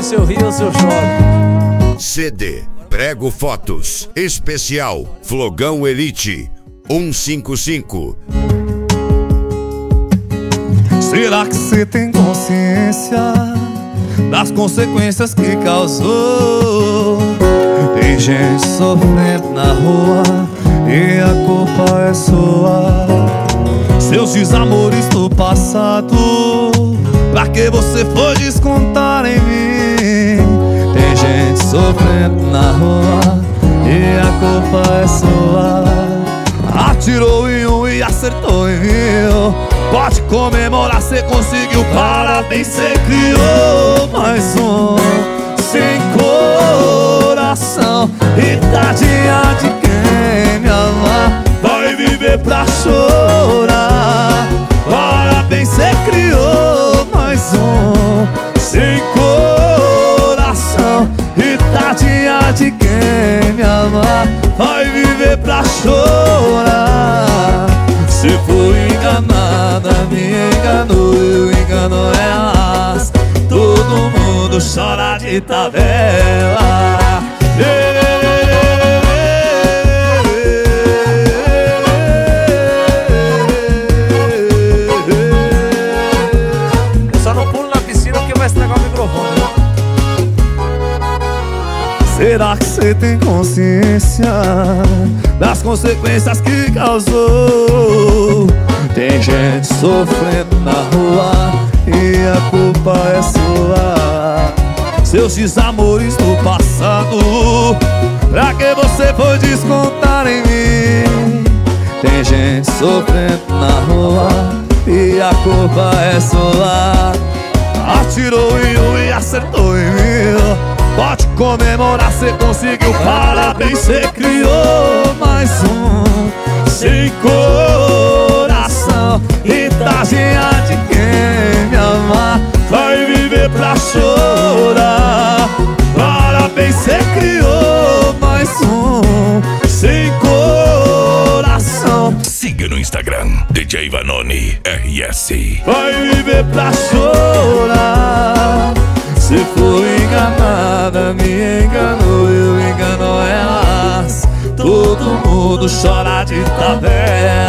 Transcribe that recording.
se eu rio ou se eu choro. CD Prego Fotos Especial Flogão Elite 155. Será que você tem consciência das consequências que causou? Tem gente sofrendo na rua e a culpa é sua. Seus desamores do passado, pra que você foi descontar em mim? Tem gente sofrendo na rua e a culpa é sua. Atirou em um e acertou em mil. Pode comemorar, cê conseguiu. Parabéns, cê criou mais um sem coração. E tadinha de quem me ama, vai viver pra chorar. Parabéns, cê criou mais um sem coração. E tadinha de quem me ama, vai viver pra chorar. Se foi enganada, me enganou, eu engano elas. Todo mundo chora de tabela. Eu só não pulo na piscina porque vai estragar o microfone. Será que você tem consciência das consequências que causou? Tem gente sofrendo na rua e a culpa é sua. Seus desamores do passado, pra que você foi descontar em mim? Tem gente sofrendo na rua e a culpa é sua. Atirou em um e acertou em mil. Pode comemorar, cê conseguiu. Parabéns, cê criou mais um sem coração. E tadinha de quem me ama, vai viver pra chorar. Parabéns, cê criou mais um sem coração. Siga no Instagram, DJ Vanoni RS. Vai viver pra chorar. Se foi enganada, me enganou, eu engano elas. Todo mundo chora de tabela.